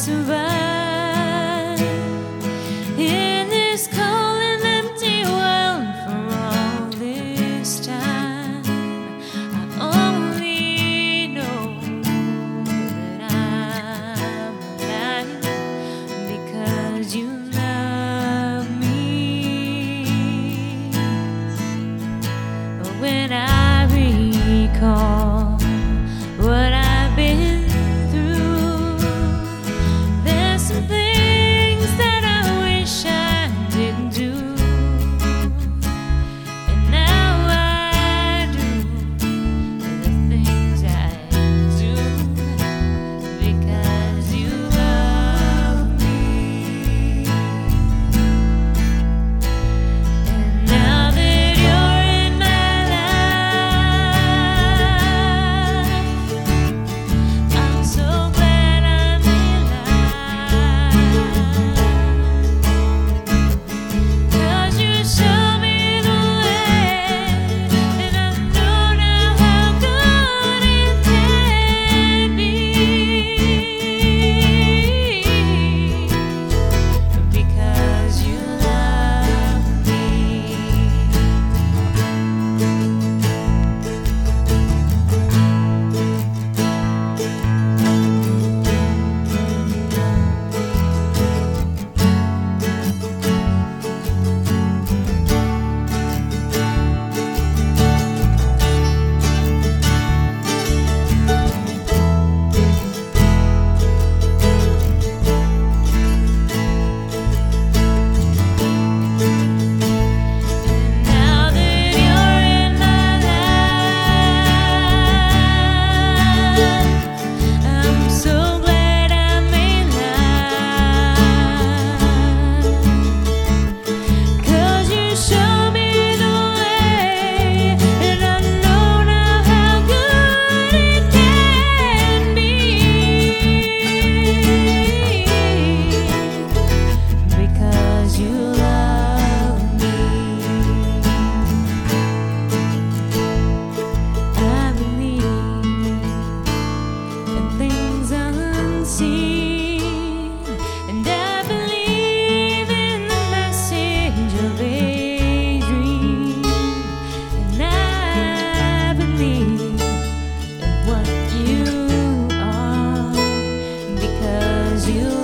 survive in this cold and empty world for all this time. I only know that I'm alive because you love me. When I recall what I've been through, there's some things that I wish I didn't do, and now I do the things I do because you love me. And now that you're in my life, I'm so glad I'm alive, 'cause you show me the way, and I know now how good it can be, because you love me. Now that you're in my life, I'm so glad I'm alive, 'cause you show me the way, and I know now how good it can be, because you love me. I believe in things unseen, and I believe in the message of a dream, and I believe in what you are because you